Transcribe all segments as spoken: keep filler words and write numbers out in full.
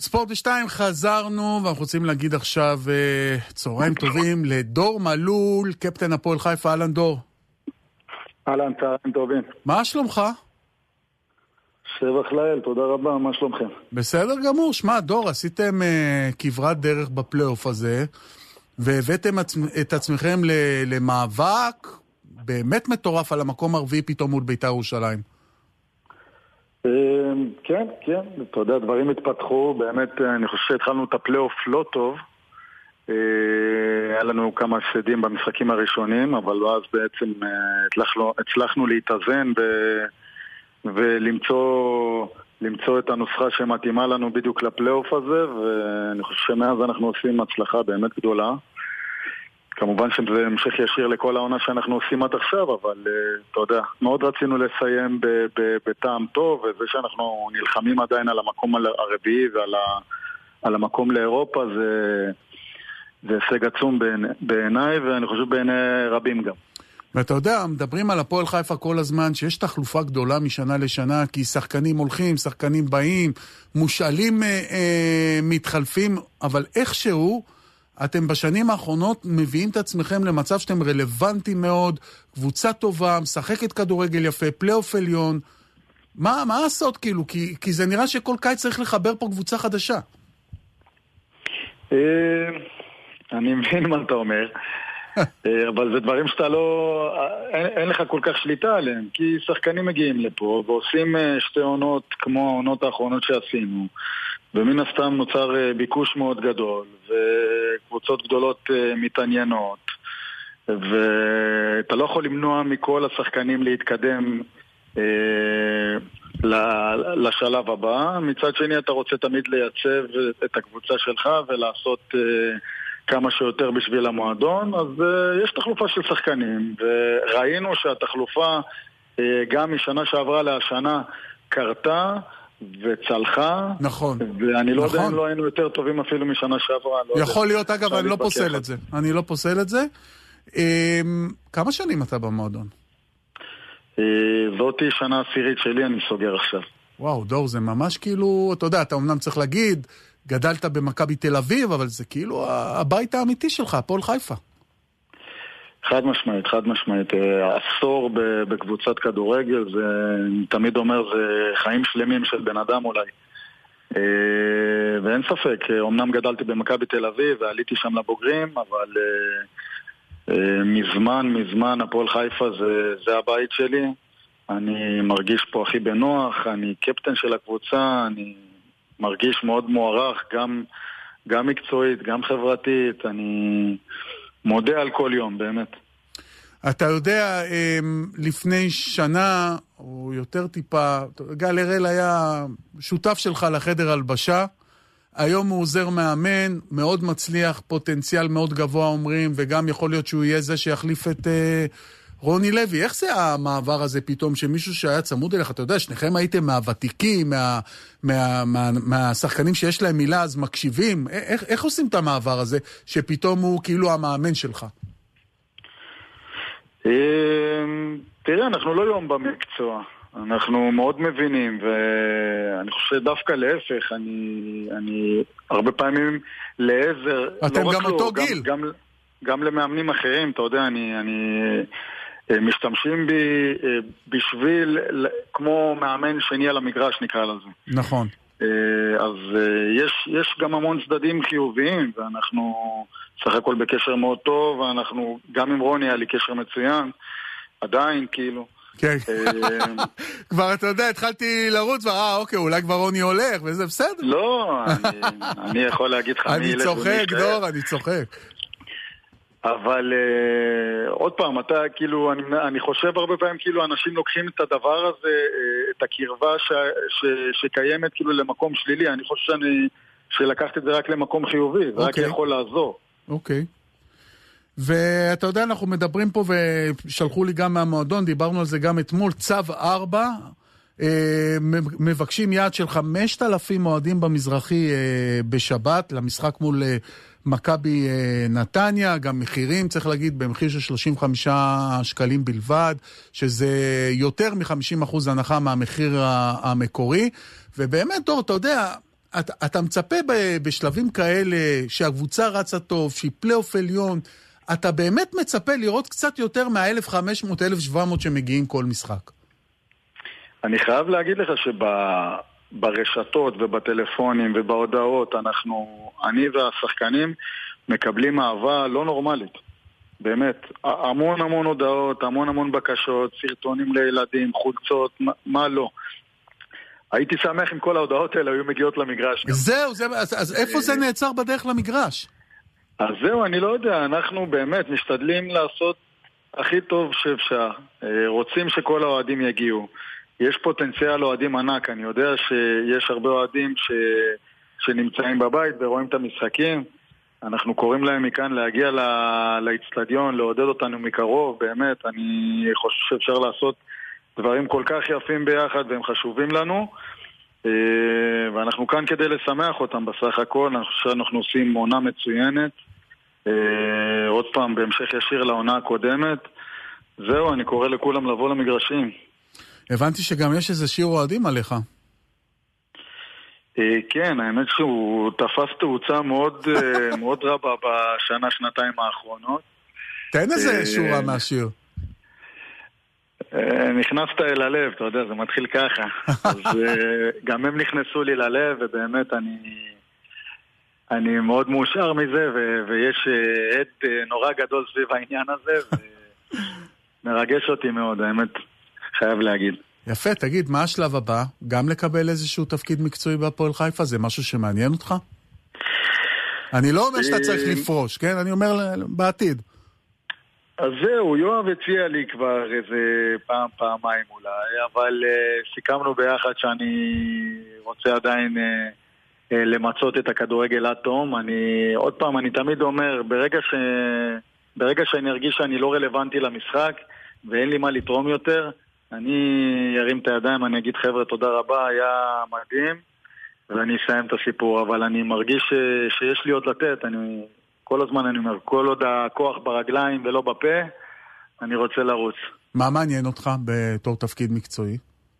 ספורט בשתיים חזרנו, ואנחנו רוצים להגיד עכשיו צהריים טובים לדור מלול, קפטן הפועל חיפה. אהלן דור. אהלן, צהריים טובים. מה שלומך? שבח לאל, תודה רבה, מה שלומכם? בסדר גמור. שמע דור, עשיתם uh, כברת דרך בפלייאוף הזה, והבאתם עצ... את עצמכם למאבק באמת מטורף על המקום הרביעי פתאום מול בית"ר ירושלים. כן, כן, אתה יודע, דברים התפתחו, באמת אני חושב שהתחלנו את הפלייאוף לא טוב, היה לנו כמה הפסדים במשחקים הראשונים, אבל אז בעצם הצלחנו, הצלחנו להתאזן ו... ולמצוא למצוא את הנוסחה שמתאימה לנו בדיוק לפלייאוף הזה, ואני חושב שמאז אנחנו עושים הצלחה באמת גדולה. כמובן שזה המשך ישיר לכל העונה שאנחנו עושים עד עכשיו, אבל אתה יודע, מאוד רצינו לסיים בטעם טוב, וזה שאנחנו נלחמים עדיין על המקום הרביעי ועל ה, על המקום לאירופה, זה, זה הישג עצום בעיניי, ואני חושב בעיני רבים גם. ואתה יודע, מדברים על הפועל חיפה כל הזמן, שיש תחלופה גדולה משנה לשנה, כי שחקנים הולכים, שחקנים באים, מושאלים אה, אה, מתחלפים, אבל איכשהו, אתם בשנים האחרונות מביאים את עצמכם למצב שאתם רלוונטיים מאוד, קבוצה טובה, משחקת כדורגל יפה, פלייאוף עליון. מה, מה לעשות כאילו? כי, כי זה נראה שכל קיץ צריך לחבר פה קבוצה חדשה. אני מבין מה אתה אומר. אבל זה דברים שאתה לא... אין, אין לך כל כך שליטה עליהם, כי שחקנים מגיעים לפה ועושים שתי עונות כמו העונות האחרונות שעשינו, ומן הסתם נוצר ביקוש מאוד גדול, וקבוצות גדולות מתעניינות, ואתה לא יכול למנוע מכל השחקנים להתקדם לשלב הבא. מצד שני אתה רוצה תמיד לייצב את הקבוצה שלך ולעשות כמה שיותר בשביל המועדון, אז uh, יש תחלופה של שחקנים, וראינו שהתחלופה uh, גם משנה שעברה להשנה קרתה וצלחה. נכון. ואני לא נכון. יודע אם לא היינו יותר טובים אפילו משנה שעברה. לא יכול להיות, אגב, אני לא פוסל את זה. אני לא פוסל את זה. Um, כמה שנים אתה במועדון? Uh, זאתי שנה עשירית שלי, אני סוגר עכשיו. וואו, דור, זה ממש כאילו, אתה יודע, אתה אמנם צריך להגיד, גדלת במכבי תל אביב, אבל זה כאילו הבית האמיתי שלך, הפועל חיפה. חד משמעית, חד משמעית. עשור בקבוצת כדורגל, זה, אני תמיד אומר, זה חיים שלמים של בן אדם אולי. ואין ספק, אמנם גדלתי במכבי תל אביב, ועליתי שם לבוגרים, אבל מזמן, מזמן, הפועל חיפה זה, זה הבית שלי. אני מרגיש פה הכי בנוח, אני קפטן של הקבוצה, אני מרגיש מאוד מוערך, גם, גם מקצועית, גם חברתית. אני מודה על כל יום, באמת. אתה יודע, לפני שנה, או יותר טיפה, גל הראל היה שותף שלך לחדר הלבשה, היום הוא עוזר מאמן, מאוד מצליח, פוטנציאל מאוד גבוה אומרים, וגם יכול להיות שהוא יהיה זה שיחליף את רוני לוי. איך זה המעבר הזה פתאום, שמישהו שהיה צמוד אליך, אתה יודע, שניכם הייתם מהוותיקים, מה, מה, מה, מהשחקנים שיש להם מילה, אז מקשיבים. איך, איך עושים את המעבר הזה, שפתאום הוא כאילו המאמן שלך? תראה, אנחנו לא יום במקצוע. אנחנו מאוד מבינים, ואני חושב דווקא להפך, אני, אני הרבה פעמים לעזר. אתם לא גם לא, אותו גם, גיל. גם, גם למאמנים אחרים, אתה יודע, אני, אני משתמשים בי בשביל, כמו מאמן שני על המגרש נקרא לזה. נכון. אז יש, יש גם המון צדדים חיוביים, ואנחנו סך הכל בקשר מאוד טוב, ואנחנו, גם עם רוני היה לי קשר מצוין, עדיין כאילו. כן. כבר אתה יודע, התחלתי לרוץ, אה אוקיי, אולי כבר רוני הולך, וזה בסדר. לא, אני יכול להגיד לך, אני צוחק, דור, אני צוחק. אבל עוד פעם, אתה כאילו, אני חושב הרבה פעמים כאילו אנשים לוקחים את הדבר הזה, את הקרבה שקיימת כאילו למקום שלילי. אני חושב שאני, שלקחת את זה רק למקום חיובי, זה רק יכול לעזור. אוקיי. ואתה יודע, אנחנו מדברים פה, ושלחו לי גם מהמועדון, דיברנו על זה גם אתמול, צו ארבע, מבקשים יעד של חמשת אלפים מועדים במזרחי בשבת, למשחק מול מכבי נתניה, גם מחירים, צריך להגיד, במחיר של שלושים וחמישה שקלים בלבד, שזה יותר מ-חמישים אחוז הנחה מהמחיר המקורי, ובאמת, דור, אתה יודע, אתה, אתה מצפה ב, בשלבים כאלה שהקבוצה רצה טוב, שהיא פלייאוף עליון, אתה באמת מצפה לראות קצת יותר מה-אלף וחמש מאות אלף שבע מאות שמגיעים כל משחק. אני חייב להגיד לך שברשתות ובטלפונים ובהודעות, אנחנו, אני והשחקנים מקבלים אהבה לא נורמלית. באמת, המון המון הודעות, המון המון בקשות, סרטונים לילדים, חולצות, מה, מה לא. הייתי שמח אם כל ההודעות האלה היו מגיעות למגרש. זהו, זה, אז, אז איפה זה נעצר בדרך למגרש? אז זהו, אני לא יודע, אנחנו באמת משתדלים לעשות הכי טוב שאפשר. רוצים שכל האוהדים יגיעו. יש פוטנציאל אוהדים ענק, אני יודע שיש הרבה אוהדים ש... שנמצאים בבית ורואים את המשחקים. אנחנו קוראים להם מכאן להגיע לא... לאצטדיון, לעודד אותנו מקרוב, באמת, אני חושב שאפשר לעשות דברים כל כך יפים ביחד והם חשובים לנו. ואנחנו כאן כדי לשמח אותם בסך הכל. אני חושב שאנחנו עושים עונה מצוינת, עוד פעם בהמשך ישיר לעונה הקודמת. זהו, אני קורא לכולם לבוא למגרשים. הבנתי שגם יש איזה שיר אוהדים עליך. כן, האמת שהוא תפס תאוצה מאוד מאוד רבה בשנה שנתיים האחרונות. תן איזה שורה מהשיר. נכנסת אל הלב, אתה יודע, זה מתחיל ככה. אז גם הם נכנסו לי ללב, ובאמת אני אני מאוד מאושר מזה, ויש עד נורא גדול סביב העניין הזה, ומרגש אותי מאוד, האמת, חייב להגיד. יפה, תגיד, מה השלב הבא? גם לקבל איזשהו תפקיד מקצועי בהפועל חיפה? זה משהו שמעניין אותך? אני לא אומר שאתה צריך לפרוש, כן? אני אומר בעתיד. אז זהו, יואב הציע לי כבר איזה פעם, פעמיים אולי, אבל uh, סיכמנו ביחד שאני רוצה עדיין uh, uh, למצות את הכדורגל עד תום. אני, עוד פעם, אני תמיד אומר, ברגע, ש... ברגע שאני ארגיש שאני לא רלוונטי למשחק ואין לי מה לתרום יותר, אני ארים את הידיים, אני אגיד חבר'ה תודה רבה, היה מדהים, ואני אסיים את הסיפור, אבל אני מרגיש ש... שיש לי עוד לתת, אני... כל הזמן אני אומר, כל עוד הכוח ברגליים ולא בפה, אני רוצה לרוץ. מה מעניין אותך בתור תפקיד מקצועי?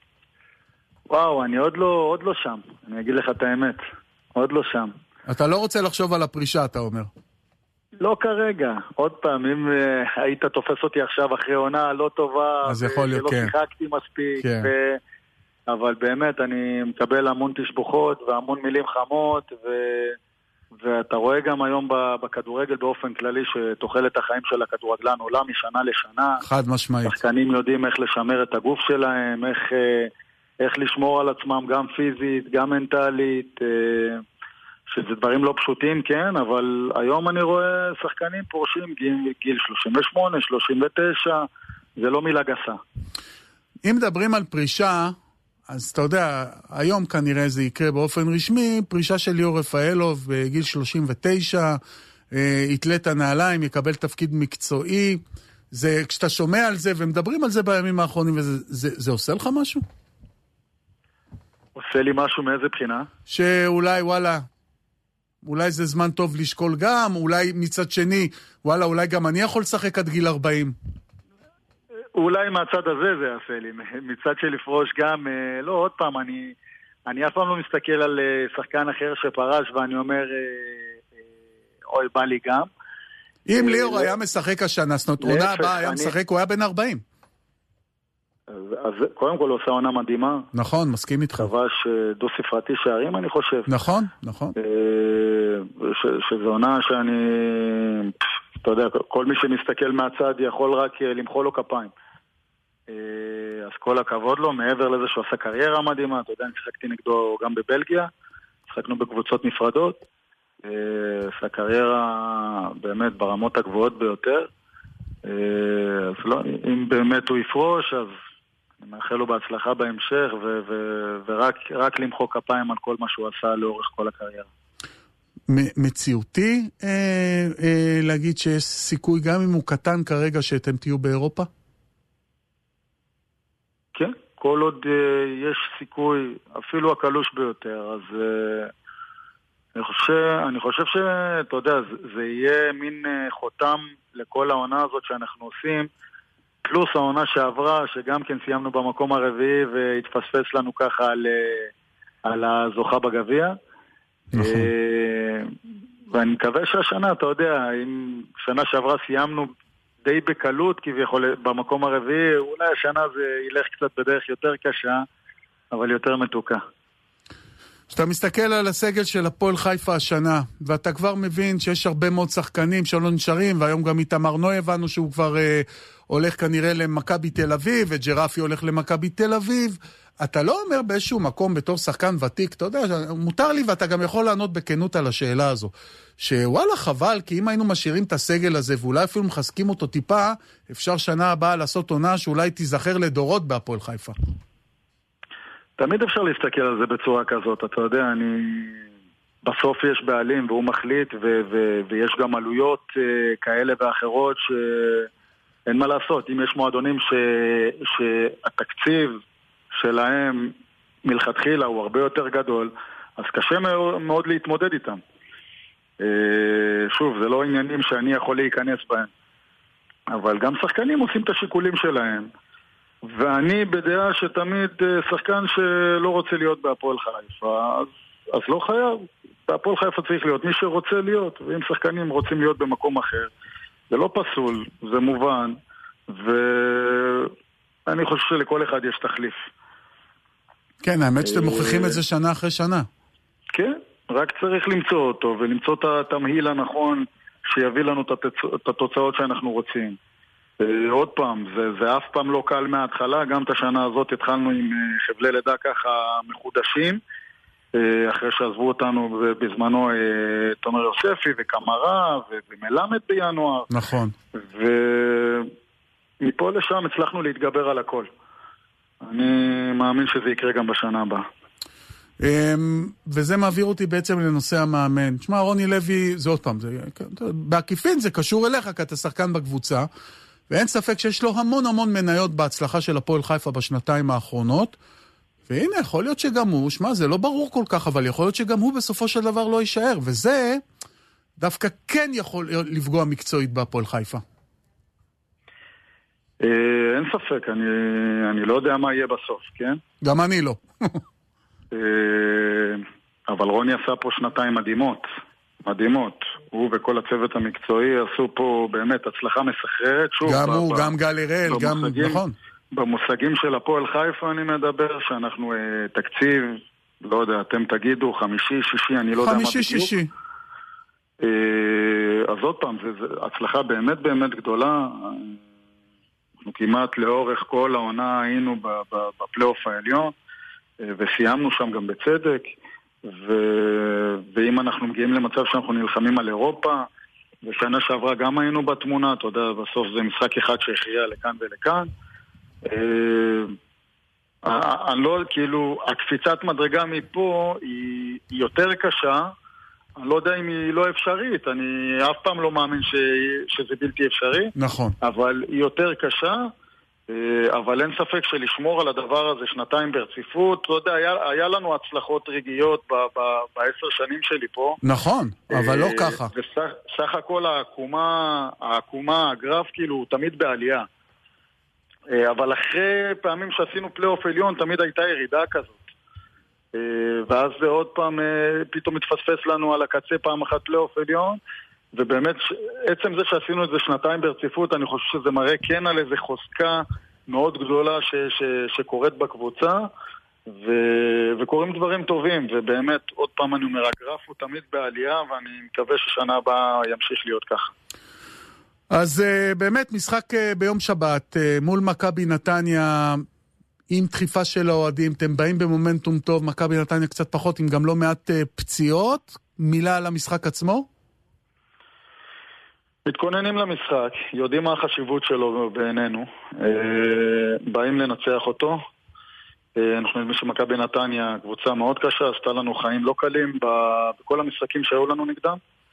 וואו, אני עוד לא, עוד לא שם. אני אגיד לך את האמת. עוד לא שם. אתה לא רוצה לחשוב על הפרישה, אתה אומר. לא כרגע. עוד פעם, אם uh, היית תופס אותי עכשיו אחרי עונה לא טובה, אז יכול להיות, שלא כן. שיחקתי מספיק, כן. ו... אבל באמת אני מקבל המון תשבוכות והמון מילים חמות, ו... ואתה רואה גם היום בכדורגל באופן כללי שתוחלת החיים של הכדורגלן עולה משנה לשנה. חד משמעית. שחקנים יודעים איך לשמר את הגוף שלהם, איך, איך לשמור על עצמם גם פיזית, גם מנטלית, שזה דברים לא פשוטים, כן, אבל היום אני רואה שחקנים פורשים גיל, גיל שלושים ושמונה, שלושים ותשע, זה לא מילה גסה. אם מדברים על פרישה, אז אתה יודע, היום כנראה זה יקרה באופן רשמי, פרישה של ליאור רפאלוב בגיל שלושים ותשע, יתלה את הנעליים, יקבל תפקיד מקצועי. זה, כשאתה שומע על זה ומדברים על זה בימים האחרונים, וזה, זה, זה עושה לך משהו? עושה לי משהו מאיזה בחינה? שאולי, וואלה, אולי זה זמן טוב לשקול גם, אולי מצד שני, וואלה, אולי גם אני יכול לשחק עד גיל ארבעים. אולי מהצד הזה זה יעשה לי, מצד של לפרוש גם, לא, עוד פעם, אני, אני אף פעם לא מסתכל על שחקן אחר שפרש, ואני אומר, אוי, בא לי גם. אם ליאור היה משחק השנה, זאת אומרת, עונה הבאה היה משחק, הוא היה בן ארבעים. אז קודם כל הוא עושה עונה מדהימה. נכון, מסכים איתך. כבש דו ספרתי שערים, אני חושב. נכון, נכון. שזו עונה שאני, אתה יודע, כל מי שמסתכל מהצד יכול רק למחוא לו כפיים. אז כל הכבוד לו, מעבר לזה שהוא עשה קריירה מדהימה, אתה יודע, אני שחקתי נגדו גם בבלגיה, שחקנו בקבוצות נפרדות, עשה קריירה באמת ברמות הגבוהות ביותר. אז לא, אם באמת הוא יפרוש, אז אני מאחל לו בהצלחה בהמשך, ו- ו- ורק רק למחוא כפיים על כל מה שהוא עשה לאורך כל הקריירה. מציאותי אה, אה, להגיד שיש סיכוי גם אם הוא קטן כרגע שאתם תהיו באירופה? כן, כל עוד אה, יש סיכוי, אפילו הקלוש ביותר, אז אה, אני חושב, אני חושב שאתה יודע, זה, זה יהיה מין אה, חותם לכל העונה הזאת שאנחנו עושים, פלוס העונה שעברה, שגם כן סיימנו במקום הרביעי והתפספס לנו ככה על, על הזוכה בגביע. נכון. ואני מקווה שהשנה, אתה יודע, אם שנה שעברה סיימנו די בקלות, כביכול במקום הרביעי, אולי השנה זה ילך קצת בדרך יותר קשה, אבל יותר מתוקה. כשאתה מסתכל על הסגל של הפועל חיפה השנה, ואתה כבר מבין שיש הרבה מאוד שחקנים שלא נשארים, והיום גם איתמר נוי הבנו שהוא כבר אה, הולך כנראה למכבי תל אביב, וג'רפי הולך למכבי תל אביב, אתה לא אומר באיזשהו מקום בתור שחקן ותיק, אתה יודע, מותר לי ואתה גם יכול לענות בכנות על השאלה הזו, שוואלה חבל, כי אם היינו משאירים את הסגל הזה, ואולי אפילו מחזקים אותו טיפה, אפשר שנה הבאה לעשות עונה שאולי תיזכר לדורות בהפועל חיפה. תמיד אפשר להסתכל על זה בצורה כזאת, אתה יודע, אני... בסוף יש בעלים והוא מחליט, ו- ו- ויש גם עלויות uh, כאלה ואחרות שאין מה לעשות. אם יש מועדונים ש- שהתקציב שלהם מלכתחילה הוא הרבה יותר גדול, אז קשה מאוד להתמודד איתם. Uh, שוב, זה לא עניינים שאני יכול להיכנס בהם. אבל גם שחקנים עושים את השיקולים שלהם. ואני בדעה שתמיד שחקן שלא רוצה להיות בהפועל חיפה, אז, אז לא חייב. בהפועל חיפה צריך להיות מי שרוצה להיות, ואם שחקנים רוצים להיות במקום אחר, זה לא פסול, זה מובן, ואני חושב שלכל אחד יש תחליף. כן, האמת שאתם מוכיחים את זה שנה אחרי שנה. כן, רק צריך למצוא אותו, ולמצוא את התמהיל הנכון שיביא לנו את התוצאות שאנחנו רוצים. עוד פעם, זה, זה אף פעם לא קל מההתחלה, גם את השנה הזאת התחלנו עם חבלי לידה ככה מחודשים, אחרי שעזבו אותנו בזמנו תומר יוספי וקמרה ומלמד בינואר. נכון. ומפה לשם הצלחנו להתגבר על הכל. אני מאמין שזה יקרה גם בשנה הבאה. וזה מעביר אותי בעצם לנושא המאמן. תשמע, רוני לוי, זה עוד פעם, זה, בעקיפין זה קשור אליך, כי אתה שחקן בקבוצה, ואין ספק שיש לו המון המון מניות בהצלחה של הפועל חיפה בשנתיים האחרונות, והנה, יכול להיות שגם הוא, שמה, זה לא ברור כל כך, אבל יכול להיות שגם הוא בסופו של דבר לא יישאר, וזה דווקא כן יכול לפגוע מקצועית בהפועל חיפה. אין ספק, אני, אני לא יודע מה יהיה בסוף, כן? גם אני לא. אבל רוני עשה פה שנתיים מדהימות. מדהימות. הוא וכל הצוות המקצועי עשו פה באמת הצלחה מסחררת. שוב, גם הוא, ב- גם גל הראל, גם, נכון. במושגים של הפועל חיפה אני מדבר, שאנחנו uh, תקציב, לא יודע, אתם תגידו, חמישי, שישי, אני לא יודע מה בדיוק. חמישי, שישי. Uh, אז עוד פעם, זה, זה הצלחה באמת באמת גדולה. אנחנו כמעט לאורך כל העונה היינו בפלייאוף העליון, uh, וסיימנו שם גם בצדק. ו... ואם אנחנו מגיעים למצב שאנחנו נלחמים על אירופה, ושנה שעברה גם היינו בתמונה, אתה יודע, בסוף זה משחק אחד שהכריע לכאן ולכאן. אני לא, כאילו, הקפיצת מדרגה מפה היא יותר קשה, אני לא יודע אם היא לא אפשרית, אני אף פעם לא מאמין ש... שזה בלתי אפשרי. נכון. אבל היא יותר קשה, אבל אין ספק שלשמור על הדבר הזה שנתיים ברציפות, אתה יודע, היה, היה לנו הצלחות רגעיות ב, ב, בעשר שנים שלי פה. נכון, אבל לא ככה. וסך הכל העקומה, העקומה, הגרף כאילו, הוא תמיד בעלייה. אבל אחרי פעמים שעשינו פלייאוף עליון, תמיד הייתה ירידה כזאת. ואז זה עוד פעם פתאום מתפספס לנו על הקצה פעם אחת פלייאוף עליון, ובאמת עצם זה שעשינו את זה שנתיים ברציפות, אני חושב שזה מראה כן על איזה חוזקה מאוד גדולה ש, ש, שקורית בקבוצה, ו, וקוראים דברים טובים, ובאמת עוד פעם אני אומר, הגרף הוא תמיד בעלייה, ואני מקווה ששנה הבאה ימשיך להיות ככה. אז באמת משחק ביום שבת מול מכבי נתניה עם דחיפה של האוהדים, אתם באים במומנטום טוב, מכבי נתניה קצת פחות, עם גם לא מעט פציעות. מילה על המשחק עצמו? מתכוננים למשחק, יודעים מה החשיבות שלו בעינינו, באים לנצח אותו. אנחנו יודעים שמכבי נתניה קבוצה מאוד קשה, עשתה לנו חיים לא קלים בכל המשחקים שהיו לנו נגדם,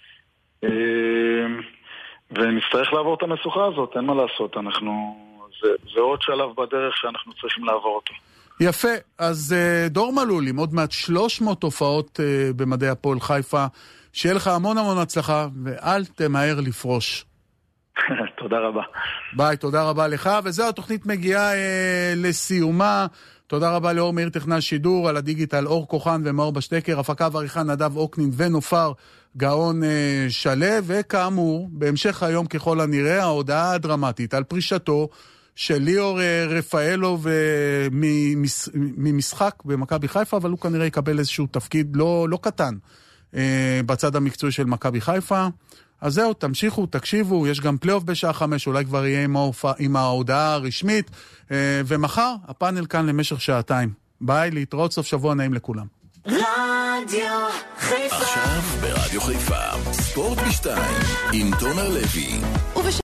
ונצטרך לעבור את המשוכה הזאת, אין מה לעשות, אנחנו, זה, זה עוד שלב בדרך שאנחנו צריכים לעבור אותו. יפה, אז דור מלול עם עוד מעט שלוש מאות הופעות במדעי הפועל חיפה, שיהיה לך המון המון הצלחה, ואל תמהר לפרוש. תודה רבה. ביי, תודה רבה לך, וזהו, התוכנית מגיעה אה, לסיומה. תודה רבה לאור מאיר טכנאי שידור, על הדיגיטל אור כוחן ומאור בשטקר, הפקה ועריכה נדב אוקנין ונופר גאון אה, שלב, וכאמור, בהמשך היום ככל הנראה, ההודעה הדרמטית על פרישתו של ליאור אה, רפאלוב אה, ממש, ממשחק במכבי חיפה, אבל הוא כנראה יקבל איזשהו תפקיד לא, לא קטן אה, בצד המקצועי של מכבי חיפה. אז זהו, תמשיכו, תקשיבו, יש גם פלייאוף בשעה חמש, אולי כבר יהיה עם, ההופע, עם ההודעה הרשמית, אה, ומחר הפאנל כאן למשך שעתיים. ביי, להתראות, סוף שבוע נעים לכולם. רדיו חיפה. עכשיו ברדיו חיפה, ספורט בשתיים, עם תומר לוי.